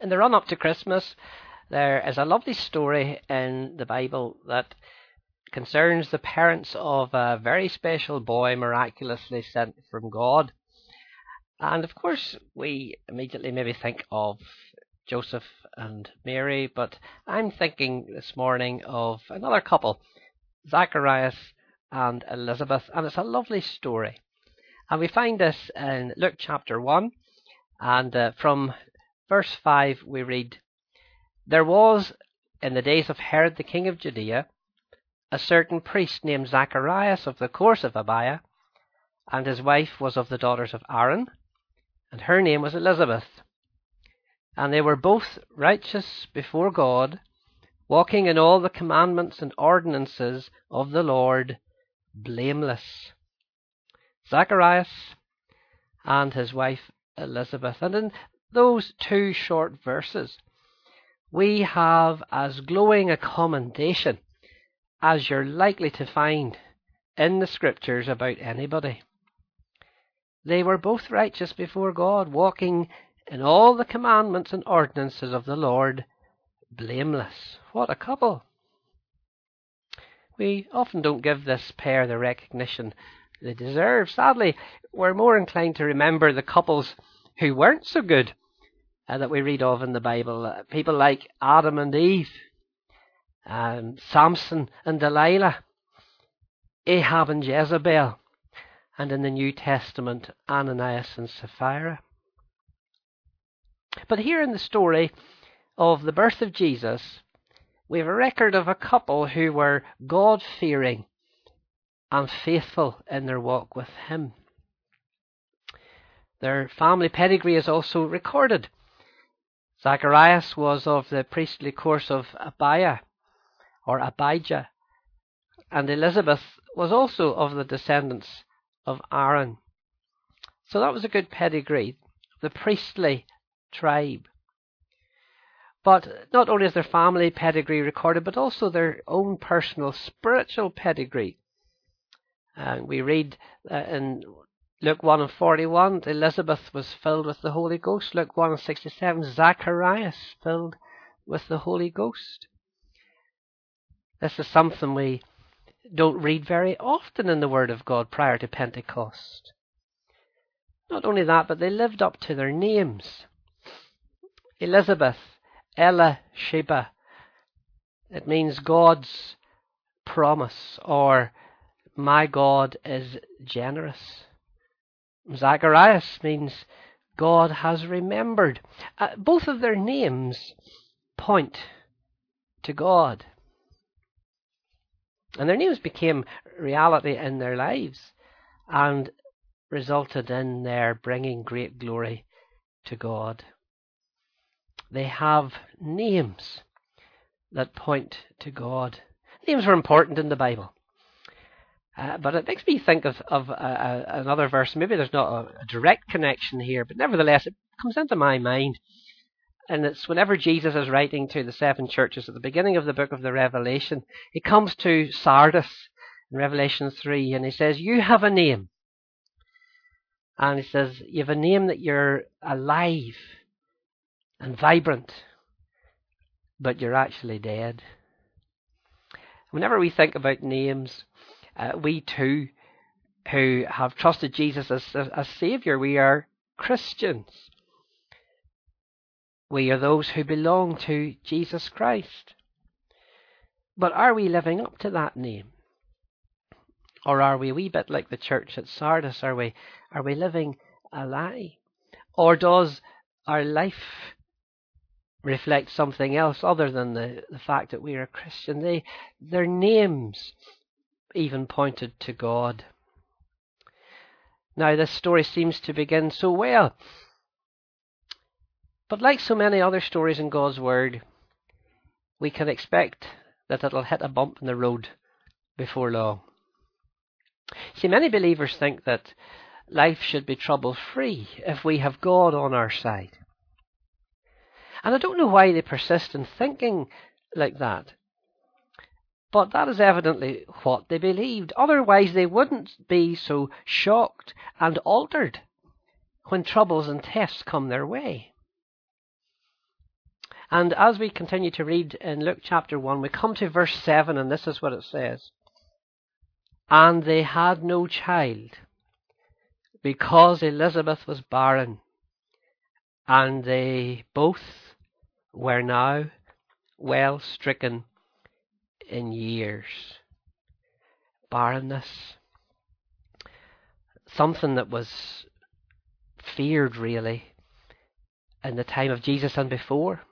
In the run-up to Christmas, there is a lovely story in the Bible that concerns the parents of a very special boy miraculously sent from God. And of course, we immediately maybe think of Joseph and Mary, but I'm thinking this morning of another couple, Zacharias and Elizabeth, and it's a lovely story. And we find this in Luke chapter 1, and from verse 5 we read, "There was, in the days of Herod the king of Judea, a certain priest named Zacharias of the course of Abiah, and his wife was of the daughters of Aaron, and her name was Elizabeth. And they were both righteous before God, walking in all the commandments and ordinances of the Lord, blameless." Zacharias and his wife Elizabeth. And in those two short verses, we have as glowing a commendation as you're likely to find in the scriptures about anybody. They were both righteous before God, walking in all the commandments and ordinances of the Lord, blameless. What a couple! We often don't give this pair the recognition they deserve. Sadly, we're more inclined to remember the couples who weren't so good that we read of in the Bible. People like Adam and Eve, Samson and Delilah, Ahab and Jezebel, and in the New Testament, Ananias and Sapphira. But here in the story of the birth of Jesus, we have a record of a couple who were God-fearing and faithful in their walk with Him. Their family pedigree is also recorded. Zacharias was of the priestly course of Abiah, or Abijah, and Elizabeth was also of the descendants of Aaron. So that was a good pedigree, the priestly tribe. But not only is their family pedigree recorded, but also their own personal spiritual pedigree. And we read in Luke 1 and 41, Elizabeth was filled with the Holy Ghost. Luke 1 and 67, Zacharias filled with the Holy Ghost. This is something we don't read very often in the Word of God prior to Pentecost. Not only that, but they lived up to their names. Elizabeth, Ella Sheba. It means God's promise, or my God is generous. Zacharias means God has remembered. Both of their names point to God. And their names became reality in their lives and resulted in their bringing great glory to God. They have names that point to God. Names were important in the Bible. But it makes me think of another verse. Maybe there's not a direct connection here, but nevertheless it comes into my mind. And it's whenever Jesus is writing to the 7 churches at the beginning of the book of the Revelation, he comes to Sardis in Revelation 3, and he says, "You have a name." And he says, "You have a name that you're alive and vibrant, but you're actually dead." Whenever we think about names, we too, who have trusted Jesus as Saviour, we are Christians. We are those who belong to Jesus Christ. But are we living up to that name? Or are we a wee bit like the church at Sardis? Are we living a lie? Or does our life reflect something else other than the fact that we are a Christian? Their names even pointed to God. Now this story seems to begin so well. But like so many other stories in God's Word, we can expect that it'll hit a bump in the road before long. See, many believers think that life should be trouble-free if we have God on our side. And I don't know why they persist in thinking like that. But that is evidently what they believed. Otherwise, they wouldn't be so shocked and altered when troubles and tests come their way. And as we continue to read in Luke chapter 1, we come to verse 7, and this is what it says. And they had no child, because Elizabeth was barren, and they both were now well stricken in years. Barrenness. Something that was feared, really, in the time of Jesus and before.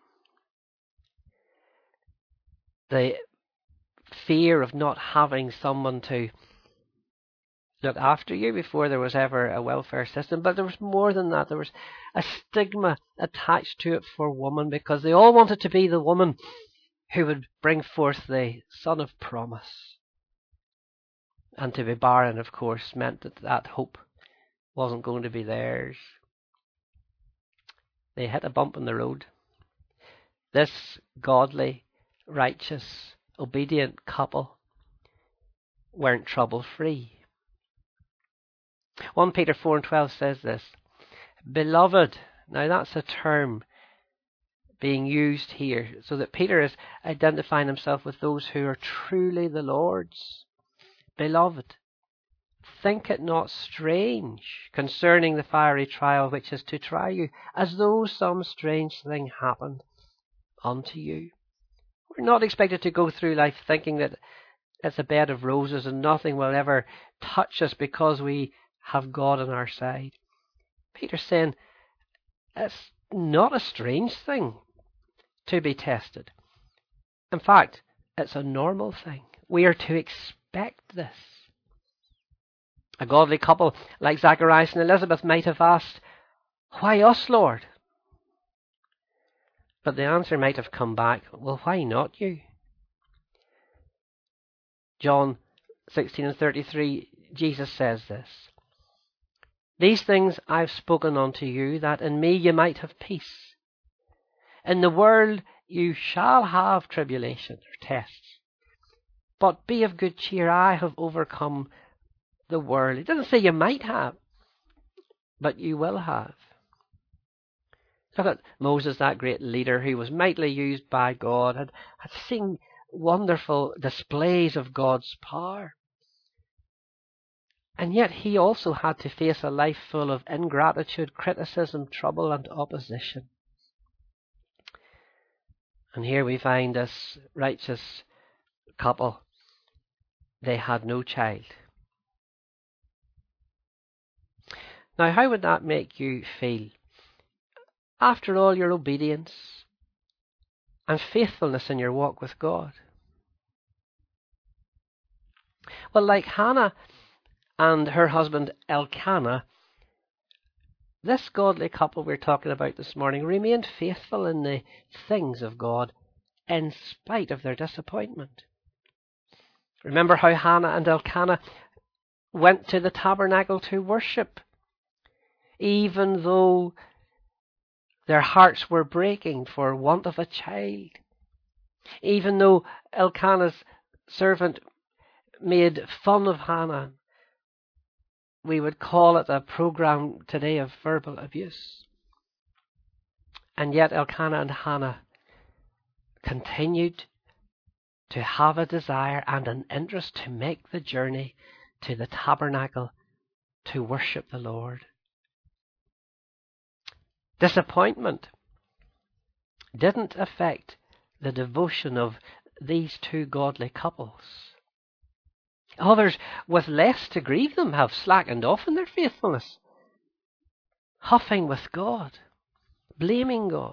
The fear of not having someone to look after you before there was ever a welfare system. But there was more than that. There was a stigma attached to it for women, because they all wanted to be the woman who would bring forth the son of promise. And to be barren, of course, meant that that hope wasn't going to be theirs. They hit a bump in the road. This godly, righteous, obedient couple weren't trouble-free. 1 Peter 4:12 says this, Beloved. Now that's a term being used here, so that Peter is identifying himself with those who are truly the Lord's. Beloved, think it not strange concerning the fiery trial which is to try you, as though some strange thing happened unto you. We're not expected to go through life thinking that it's a bed of roses and nothing will ever touch us because we have God on our side. Peter's saying it's not a strange thing to be tested. In fact, it's a normal thing. We are to expect this. A godly couple like Zacharias and Elizabeth might have asked, Why us, Lord? But the answer might have come back, Well, why not you? John 16:33, Jesus says this, These things I've spoken unto you, that in me you might have peace. In the world you shall have tribulation or tests. But be of good cheer, I have overcome the world. It doesn't say you might have, but you will have. Look at Moses, that great leader who was mightily used by God, had seen wonderful displays of God's power. And yet he also had to face a life full of ingratitude, criticism, trouble, and opposition. And here we find this righteous couple. They had no child. Now, how would that make you feel? After all your obedience and faithfulness in your walk with God. Well, like Hannah and her husband Elkanah, this godly couple we're talking about this morning remained faithful in the things of God in spite of their disappointment. Remember how Hannah and Elkanah went to the tabernacle to worship, even though their hearts were breaking for want of a child. Even though Elkanah's servant made fun of Hannah, we would call it a program today of verbal abuse. And yet Elkanah and Hannah continued to have a desire and an interest to make the journey to the tabernacle to worship the Lord. Disappointment didn't affect the devotion of these two godly couples. Others with less to grieve them have slackened off in their faithfulness, huffing with God, blaming God,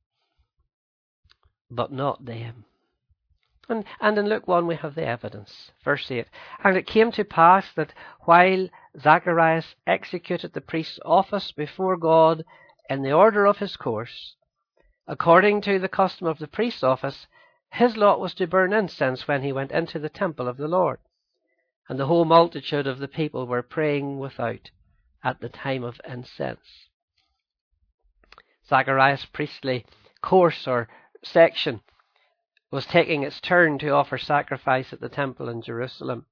but not them. And in Luke 1 we have the evidence. Verse 8, And it came to pass that while Zacharias executed the priest's office before God in the order of his course, according to the custom of the priest's office, his lot was to burn incense when he went into the temple of the Lord. And the whole multitude of the people were praying without at the time of incense. Zacharias' priestly course or section was taking its turn to offer sacrifice at the temple in Jerusalem.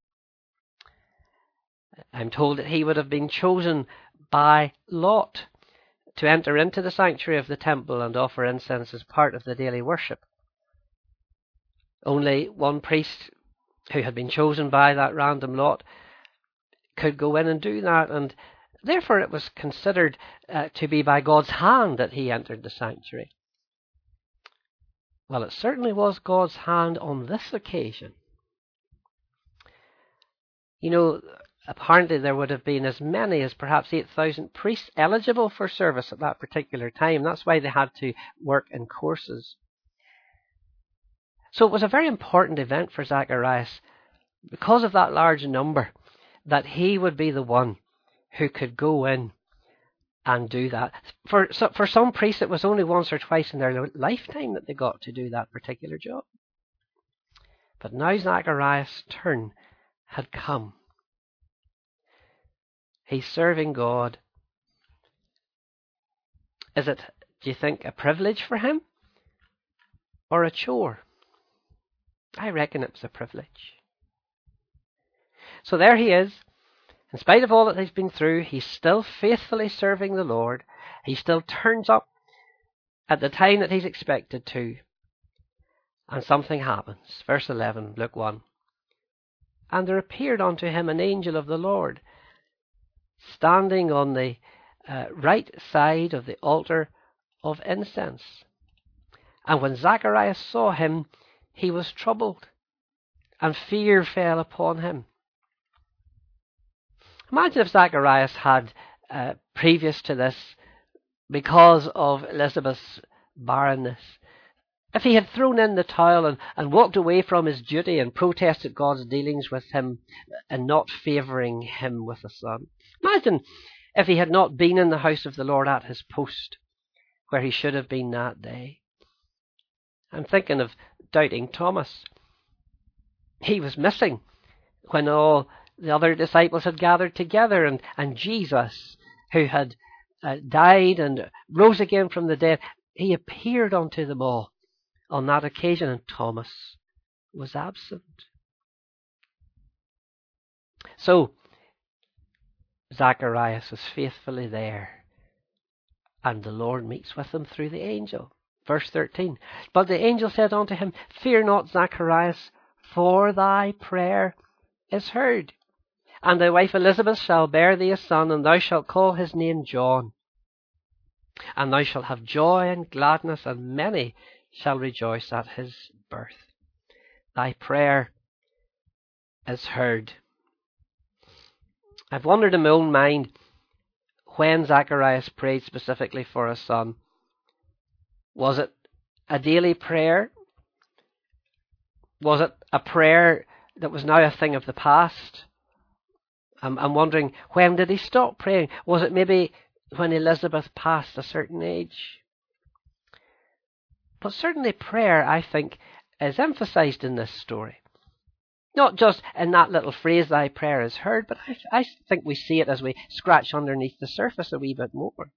I'm told that he would have been chosen by lot to enter into the sanctuary of the temple and offer incense as part of the daily worship. Only one priest who had been chosen by that random lot could go in and do that, and therefore it was considered to be by God's hand that he entered the sanctuary. Well, it certainly was God's hand on this occasion. You know, apparently there would have been as many as perhaps 8,000 priests eligible for service at that particular time. That's why they had to work in courses. So it was a very important event for Zacharias, because of that large number, that he would be the one who could go in and do that. For some priests, it was only once or twice in their lifetime that they got to do that particular job. But now Zacharias' turn had come. He's serving God. Is it, do you think, a privilege for him or a chore? I reckon it's a privilege. So there he is. In spite of all that he's been through, he's still faithfully serving the Lord. He still turns up at the time that he's expected to. And something happens. Verse 11, Luke 1. And there appeared unto him an angel of the Lord, standing on the right side of the altar of incense. And when Zacharias saw him, he was troubled, and fear fell upon him. Imagine if Zacharias had, previous to this, because of Elizabeth's barrenness, if he had thrown in the towel and walked away from his duty and protested God's dealings with him and not favouring him with a son. Imagine if he had not been in the house of the Lord at his post, where he should have been that day. I'm thinking of doubting Thomas. He was missing when all the other disciples had gathered together, and Jesus, who had died and rose again from the dead, he appeared unto them all on that occasion, and Thomas was absent. So Zacharias was faithfully there, and the Lord meets with him through the angel. Verse 13, But the angel said unto him, Fear not, Zacharias, for thy prayer is heard. And thy wife Elizabeth shall bear thee a son, and thou shalt call his name John. And thou shalt have joy and gladness, and many shall rejoice at his birth. Thy prayer is heard. I've wondered in my own mind when Zacharias prayed specifically for a son. Was it a daily prayer? Was it a prayer that was now a thing of the past? I'm wondering, when did he stop praying? Was it maybe when Elizabeth passed a certain age? But certainly prayer, I think, is emphasized in this story. Not just in that little phrase, thy prayer is heard, but I think we see it as we scratch underneath the surface a wee bit more.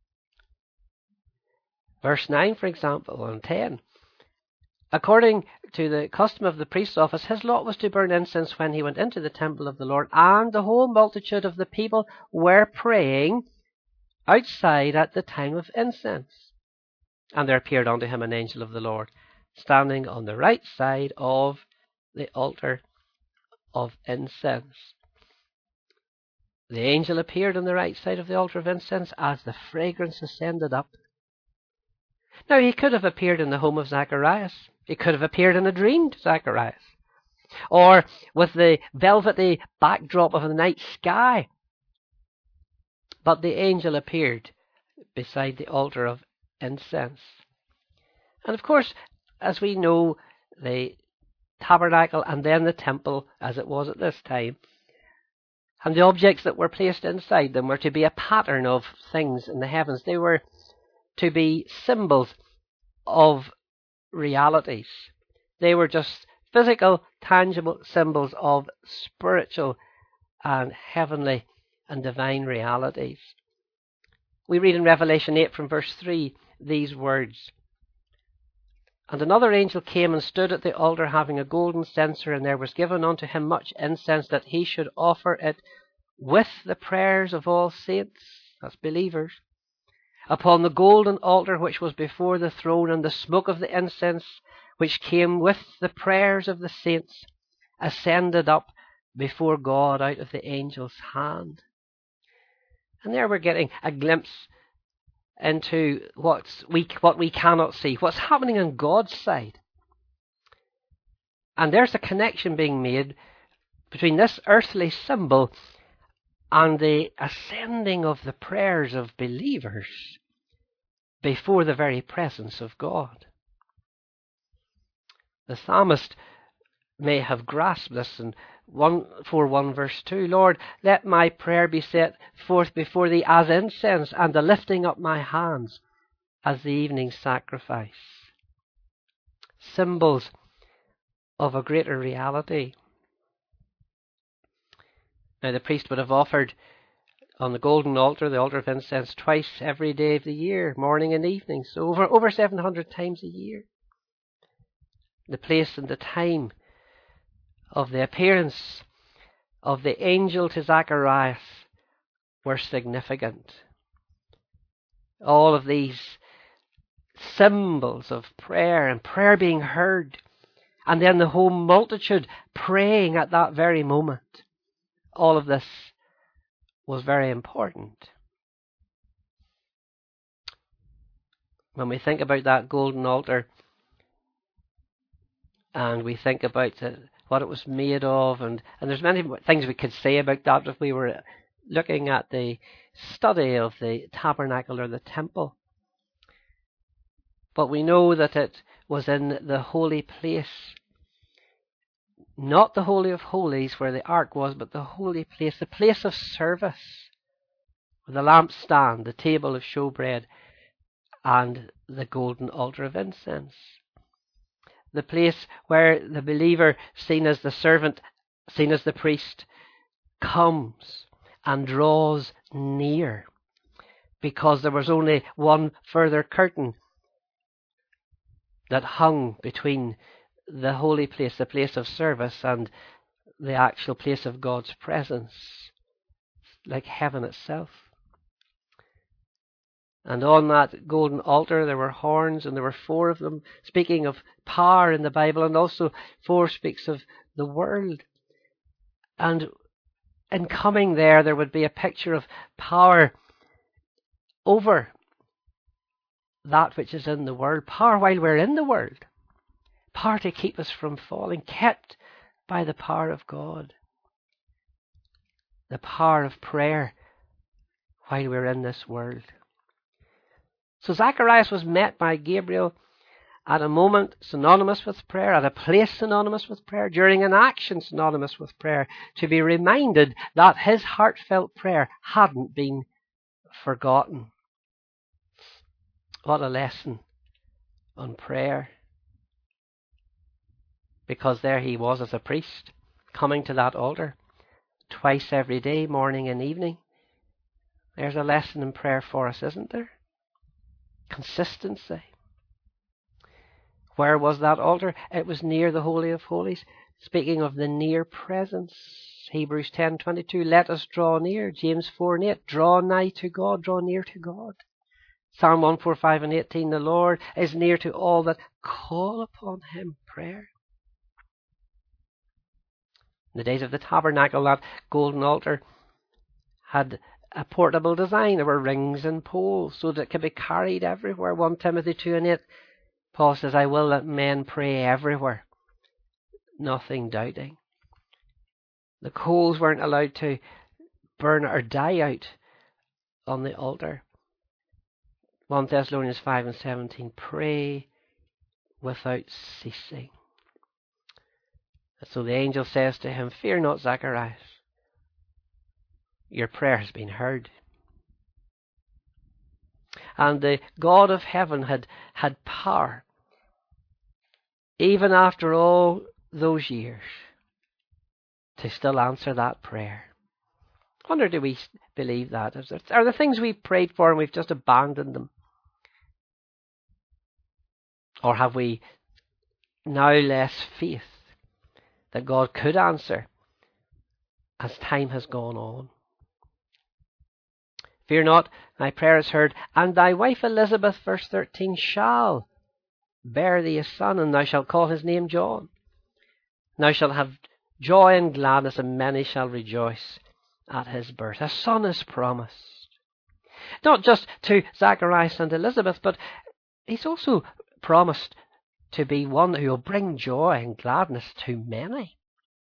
Verse 9, for example, and 10. According to the custom of the priest's office, his lot was to burn incense when he went into the temple of the Lord, and the whole multitude of the people were praying outside at the time of incense. And there appeared unto him an angel of the Lord, standing on the right side of the altar of incense. The angel appeared on the right side of the altar of incense as the fragrance ascended up. Now, he could have appeared in the home of Zacharias. He could have appeared in a dream to Zacharias, or with the velvety backdrop of the night sky. But the angel appeared beside the altar of incense. And of course, as we know, the tabernacle and then the temple, as it was at this time, and the objects that were placed inside them were to be a pattern of things in the heavens. They were to be symbols of realities. They were just physical, tangible symbols of spiritual and heavenly and divine realities. We read in Revelation 8 from verse 3 these words. And another angel came and stood at the altar having a golden censer, and there was given unto him much incense, that he should offer it with the prayers of all saints, that's believers, upon the golden altar which was before the throne, and the smoke of the incense which came with the prayers of the saints ascended up before God out of the angel's hand. And there we're getting a glimpse into what we cannot see, what's happening on God's side. And there's a connection being made between this earthly symbol and the ascending of the prayers of believers before the very presence of God. The psalmist may have grasped this in 141 verse 2. Lord, let my prayer be set forth before thee as incense, and the lifting up my hands as the evening sacrifice. Symbols of a greater reality. Now the priest would have offered on the golden altar, the altar of incense, twice every day of the year, morning and evening, so over 700 times a year. The place and the time of the appearance of the angel to Zacharias were significant. All of these symbols of prayer and prayer being heard, and then the whole multitude praying at that very moment. All of this was very important. When we think about that golden altar, and we think about what it was made of, and there's many things we could say about that if we were looking at the study of the tabernacle or the temple. But we know that it was in the holy place, not the Holy of Holies where the ark was, but the holy place, the place of service, with the lampstand, the table of showbread, and the golden altar of incense. The place where the believer, seen as the servant, seen as the priest, comes and draws near, because there was only one further curtain that hung between the holy place, the place of service, and the actual place of God's presence, like heaven itself. And on that golden altar there were horns, and there were 4 of them, speaking of power in the Bible, and also 4 speaks of the world. And in coming there would be a picture of power over that which is in the world, power while we're in the world, power to keep us from falling, kept by the power of God, the power of prayer while we're in this world. So Zacharias was met by Gabriel at a moment synonymous with prayer, at a place synonymous with prayer, during an action synonymous with prayer, to be reminded that his heartfelt prayer hadn't been forgotten. What a lesson on prayer. Because there he was as a priest, coming to that altar twice every day, morning and evening. There's a lesson in prayer for us, isn't there? Consistency. Where was that altar? It was near the Holy of Holies. Speaking of the near presence, Hebrews 10:22, let us draw near. James 4:8, draw nigh to God, draw near to God. Psalm 145:18, the Lord is near to all that call upon him. Prayer. In the days of the tabernacle, that golden altar had a portable design. There were rings and poles so that it could be carried everywhere. 1 Timothy 2:8, Paul says, I will that men pray everywhere, nothing doubting. The coals weren't allowed to burn or die out on the altar. 1 Thessalonians 5:17, pray without ceasing. So the angel says to him, fear not, Zacharias, your prayer has been heard. And the God of heaven had power, even after all those years, to still answer that prayer. I wonder, do we believe that? Are the things we prayed for and we've just abandoned them? Or have we now less faith that God could answer as time has gone on? Fear not, thy prayer is heard, and thy wife Elizabeth, verse 13, shall bear thee a son, and thou shalt call his name John. Thou shalt have joy and gladness, and many shall rejoice at his birth. A son is promised, not just to Zacharias and Elizabeth, but he's also promised to be one who will bring joy and gladness to many.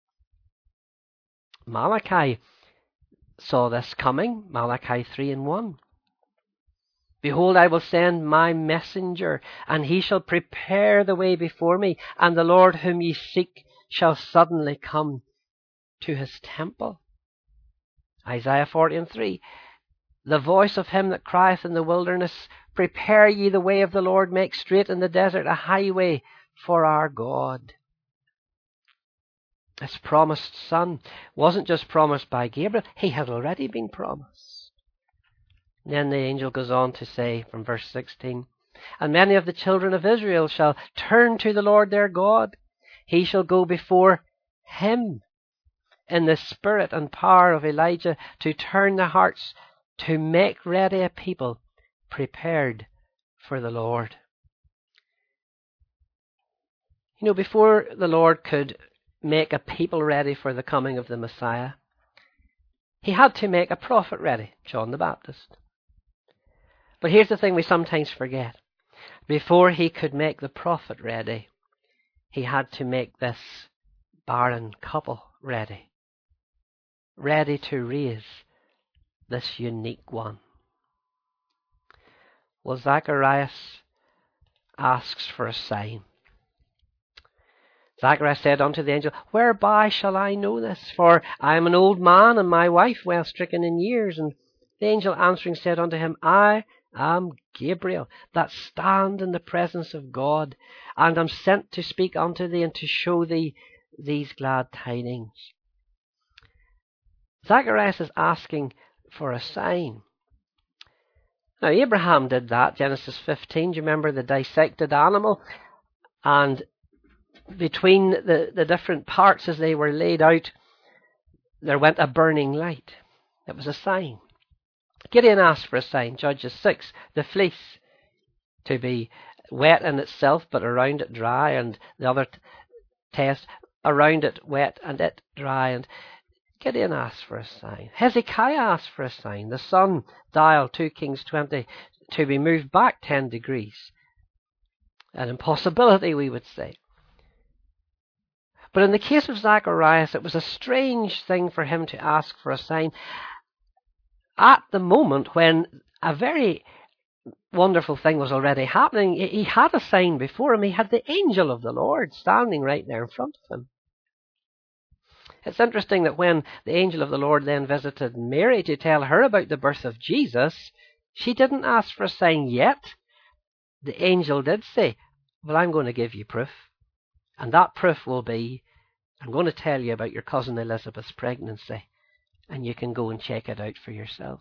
Malachi saw this coming, Malachi 3:1. Behold, I will send my messenger, and he shall prepare the way before me, and the Lord whom ye seek shall suddenly come to his temple. Isaiah 40:3. The voice of him that crieth in the wilderness, prepare ye the way of the Lord, make straight in the desert a highway for our God. This promised son wasn't just promised by Gabriel, he had already been promised. And then the angel goes on to say from verse 16, and many of the children of Israel shall turn to the Lord their God. He shall go before him in the spirit and power of Elijah, to turn the hearts, to make ready a people prepared for the Lord. You know, before the Lord could make a people ready for the coming of the Messiah, he had to make a prophet ready, John the Baptist. But here's the thing we sometimes forget. Before he could make the prophet ready, he had to make this barren couple ready. Ready to raise this unique one. Well, Zacharias asks for a sign. Zacharias said unto the angel, whereby shall I know this? For I am an old man, and my wife well stricken in years. And the angel answering said unto him, I am Gabriel, that stand in the presence of God, and am sent to speak unto thee, and to show thee these glad tidings. Zacharias is asking for a sign. Now, Abraham did that, Genesis 15. Do you remember the dissected animal? And between the different parts as they were laid out, there went a burning light. It was a sign. Gideon asked for a sign, Judges 6, the fleece to be wet in itself, but around it dry, and the other test, around it wet and it dry. And Gideon asked for a sign. Hezekiah asked for a sign. The sun dial, 2 Kings 20, to be moved back 10 degrees. An impossibility, we would say. But in the case of Zacharias, it was a strange thing for him to ask for a sign at the moment when a very wonderful thing was already happening. He had a sign before him. He had the angel of the Lord standing right there in front of him. It's interesting that when the angel of the Lord then visited Mary to tell her about the birth of Jesus, she didn't ask for a sign yet. The angel did say, well, I'm going to give you proof. And that proof will be, I'm going to tell you about your cousin Elizabeth's pregnancy, and you can go and check it out for yourself.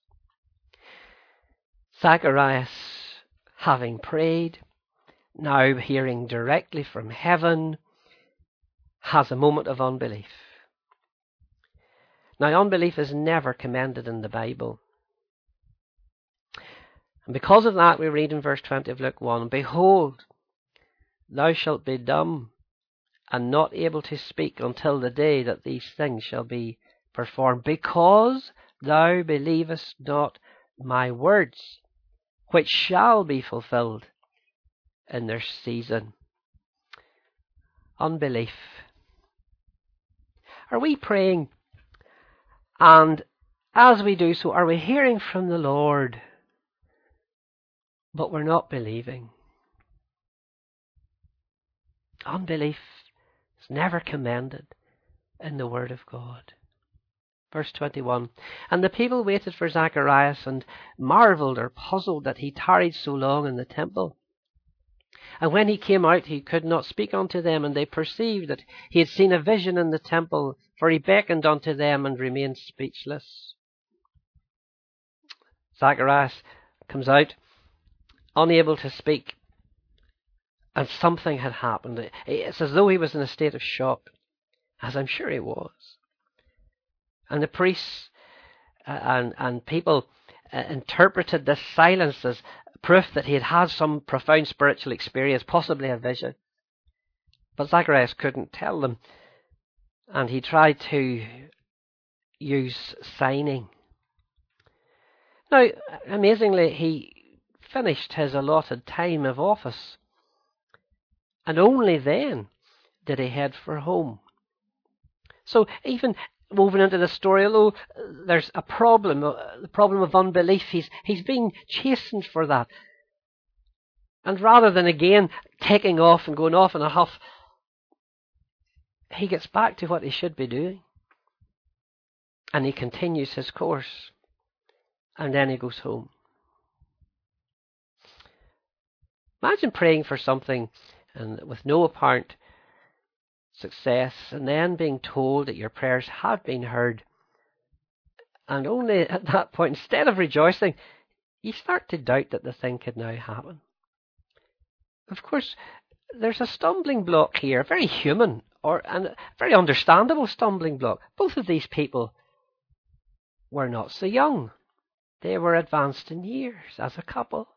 Zacharias, having prayed, now hearing directly from heaven, has a moment of unbelief. Now, unbelief is never commended in the Bible. And because of that, we read in verse 20 of Luke 1, behold, thou shalt be dumb and not able to speak until the day that these things shall be performed, because thou believest not my words, which shall be fulfilled in their season. Unbelief. Are we praying? And as we do so, are we hearing from the Lord, but we're not believing? Unbelief is never commended in the Word of God. Verse 21, and the people waited for Zacharias and marveled or puzzled that he tarried so long in the temple. And when he came out, he could not speak unto them, and they perceived that he had seen a vision in the temple, for he beckoned unto them and remained speechless. Zacharias comes out, unable to speak, and something had happened. It's as though he was in a state of shock, as I'm sure he was. And the priests and people interpreted this silence as proof that he had had some profound spiritual experience, possibly a vision. But Zacharias couldn't tell them, and he tried to use signing. Now, amazingly, he finished his allotted time of office, and only then did he head for home. So even woven into the story, although there's a problem, the problem of unbelief, he's being chastened for that. And rather than again taking off and going off in a huff, he gets back to what he should be doing. And he continues his course. And then he goes home. Imagine praying for something and with no apparent success, and then being told that your prayers have been heard. And only at that point, instead of rejoicing, you start to doubt that the thing could now happen. Of course, there's a stumbling block here, a very human and a very understandable stumbling block. Both of these people were not so young. They were advanced in years as a couple.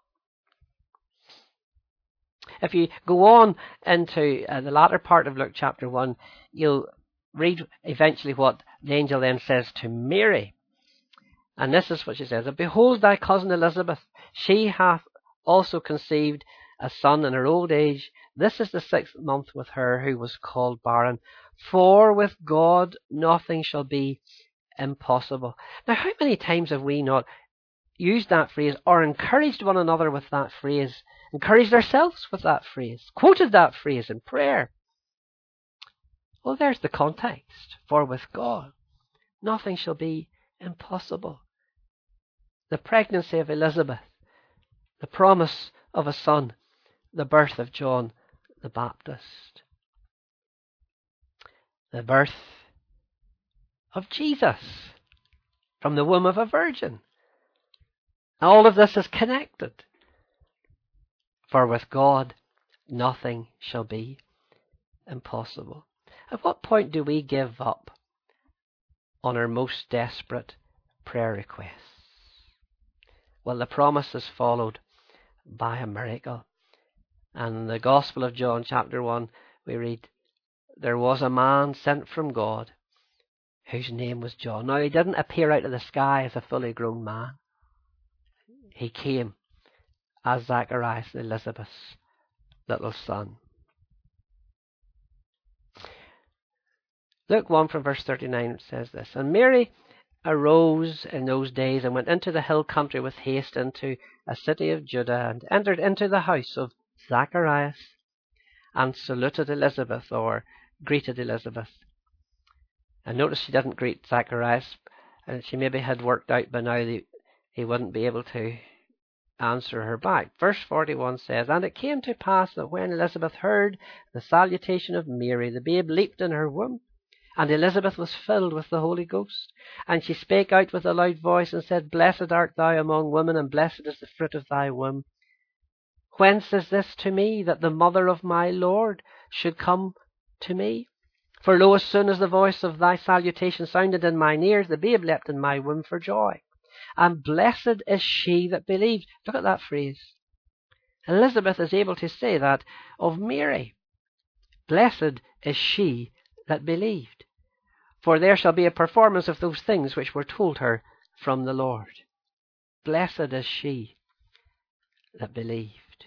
If you go on into the latter part of Luke chapter 1, you'll read eventually what the angel then says to Mary. And this is what she says: "Behold, thy cousin Elizabeth, she hath also conceived a son in her old age. This is the 6th month with her who was called barren. For with God nothing shall be impossible." Now, how many times have we not used that phrase, or encouraged one another with that phrase, encouraged ourselves with that phrase, quoted that phrase in prayer? Well, there's the context. For with God nothing shall be impossible. The pregnancy of Elizabeth, the promise of a son, the birth of John the Baptist, the birth of Jesus from the womb of a virgin. All of this is connected. For with God nothing shall be impossible. At what point do we give up on our most desperate prayer requests? Well, the promise is followed by a miracle. And in the Gospel of John, chapter 1, we read, "There was a man sent from God whose name was John." Now, he didn't appear out of the sky as a fully grown man. He came as Zacharias and Elizabeth's little son. Luke 1 from verse 39 says this: "And Mary arose in those days and went into the hill country with haste into a city of Judah, and entered into the house of Zacharias, and saluted Elizabeth," or greeted Elizabeth. And notice she didn't greet Zacharias, and she maybe had worked out by now that he wouldn't be able to answer her back. Verse 41 says, "And it came to pass that when Elizabeth heard the salutation of Mary, the babe leaped in her womb, and Elizabeth was filled with the Holy Ghost. And she spake out with a loud voice, and said, Blessed art thou among women, and blessed is the fruit of thy womb. Whence is this to me, that the mother of my Lord should come to me? For lo, as soon as the voice of thy salutation sounded in mine ears, the babe leapt in my womb for joy. And blessed is she that believed." Look at that phrase. Elizabeth is able to say that of Mary. "Blessed is she that believed. For there shall be a performance of those things which were told her from the Lord." Blessed is she that believed.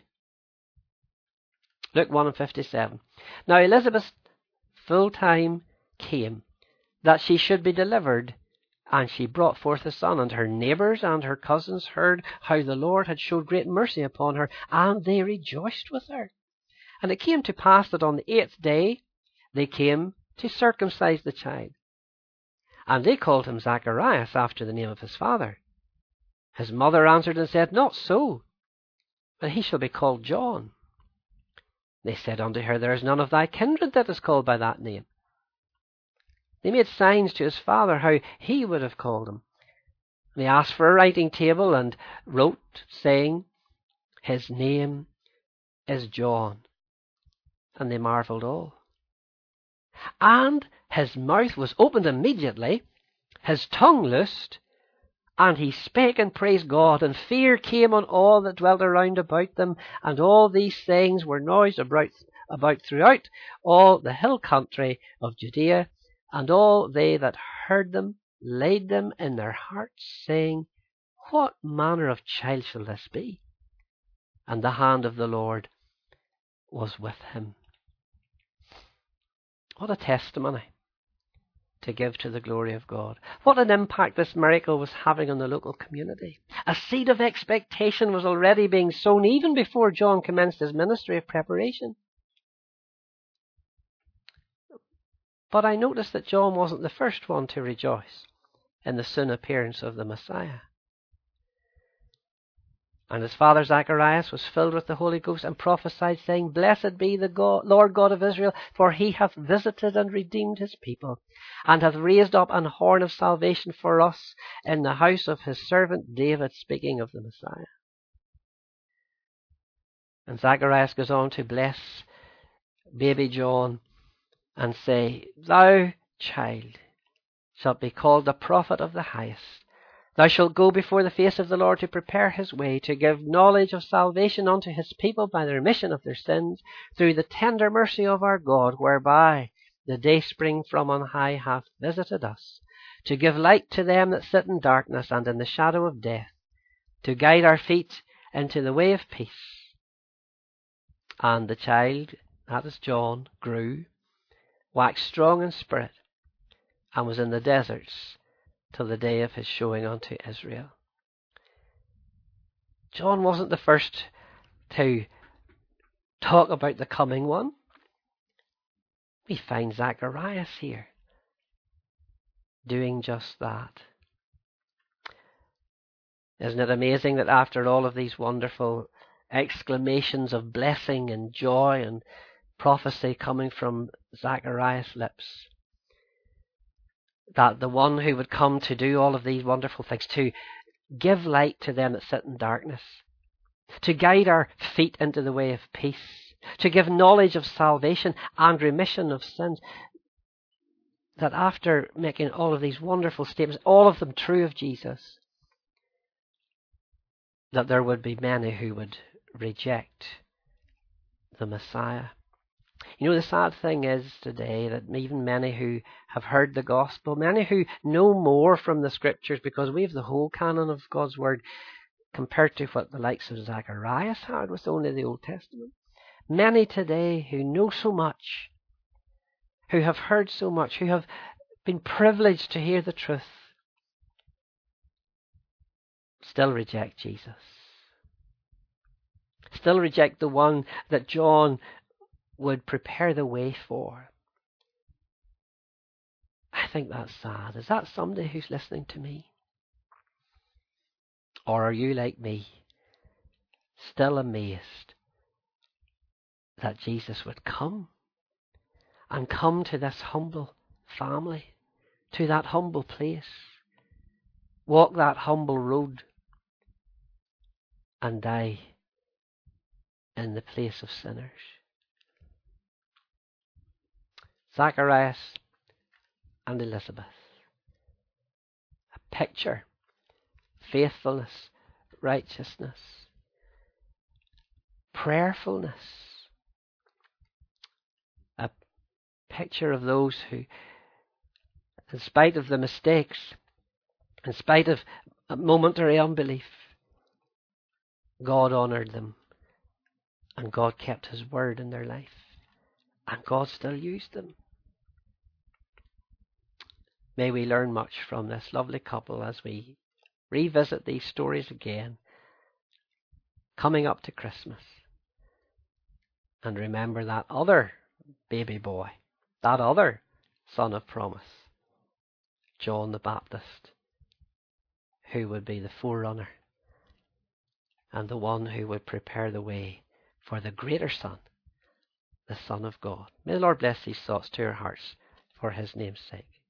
Luke 1:57. "Now Elizabeth's full time came, that she should be delivered, and she brought forth a son, and her neighbours and her cousins heard how the Lord had showed great mercy upon her, and they rejoiced with her. And it came to pass that on the 8th day they came to circumcise the child. And they called him Zacharias, after the name of his father. His mother answered and said, Not so, but he shall be called John. They said unto her, There is none of thy kindred that is called by that name. They made signs to his father how he would have called him. They asked for a writing table and wrote, saying, His name is John. And they marveled all. And his mouth was opened immediately, his tongue loosed, And he spake and praised God, and fear came on all that dwelt around about them, and all these things were noised about throughout all the hill country of Judea, and all they that heard them laid them in their hearts, saying, What manner of child shall this be? And the hand of the Lord was with him. What a testimony to give to the glory of God. What an impact this miracle was having on the local community. A seed of expectation was already being sown even before John commenced his ministry of preparation. But I noticed that John wasn't the first one to rejoice in the soon appearance of the Messiah. And his father Zacharias was filled with the Holy Ghost and prophesied, saying, Blessed be the Lord God of Israel, for he hath visited and redeemed his people, and hath raised up an horn of salvation for us in the house of his servant David, speaking of the Messiah. And Zacharias goes on to bless baby John and say, Thou, child, shalt be called the prophet of the highest. Thou shalt go before the face of the Lord to prepare his way, to give knowledge of salvation unto his people by the remission of their sins, through the tender mercy of our God, whereby the dayspring from on high hath visited us, to give light to them that sit in darkness and in the shadow of death, to guide our feet into the way of peace. And the child, that is John, grew, waxed strong in spirit, and was in the deserts till the day of his showing unto Israel. John wasn't the first to talk about the coming one. We find Zacharias here doing just that. Isn't it amazing that after all of these wonderful exclamations of blessing and joy and prophecy coming from Zacharias' lips, that the one who would come to do all of these wonderful things, to give light to them that sit in darkness, to guide our feet into the way of peace, to give knowledge of salvation and remission of sins, that after making all of these wonderful statements, all of them true of Jesus, that there would be many who would reject the Messiah. You know, the sad thing is today that even many who have heard the gospel, many who know more from the scriptures, because we have the whole canon of God's word compared to what the likes of Zacharias had with only the Old Testament. Many today who know so much, who have heard so much, who have been privileged to hear the truth, still reject Jesus. Still reject the one that John would prepare the way for. I think that's sad. Is that somebody who's listening to me? Or are you like me, still amazed that Jesus would come, and come to this humble family, to that humble place, walk that humble road, and die in the place of sinners? Zacharias and Elizabeth. A picture. Faithfulness, righteousness, prayerfulness. A picture of those who, in spite of the mistakes, in spite of a momentary unbelief, God honoured them, and God kept his word in their life, and God still used them. May we learn much from this lovely couple as we revisit these stories again, coming up to Christmas, and remember that other baby boy, that other son of promise, John the Baptist, who would be the forerunner and the one who would prepare the way for the greater Son, the Son of God. May the Lord bless these thoughts to our hearts for his name's sake.